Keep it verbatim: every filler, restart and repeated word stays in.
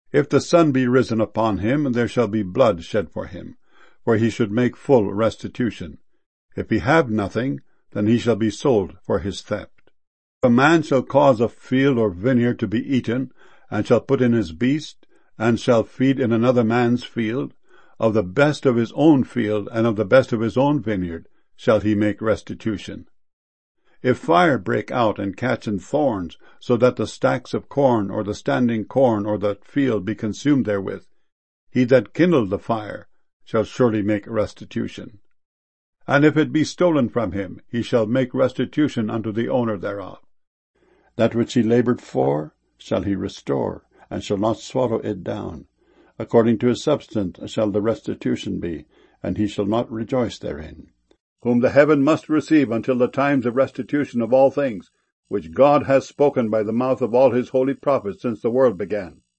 If the sun be risen upon him, there shall be blood shed for him, for he should make full restitution. If he have nothing, then he shall be sold for his theft. If a man shall cause a field or vineyard to be eaten, and shall put in his beast, and shall feed in another man's field, of the best of his own field and of the best of his own vineyard shall he make restitution. If fire break out and catch in thorns, so that the stacks of corn or the standing corn or the field be consumed therewith, he that kindled the fire shall surely make restitution. And if it be stolen from him, he shall make restitution unto the owner thereof. That which he laboured for shall he restore, and shall not swallow it down. According to his substance shall the restitution be, and he shall not rejoice therein. Whom the heaven must receive until the times of restitution of all things, which God has spoken by the mouth of all his holy prophets since the world began.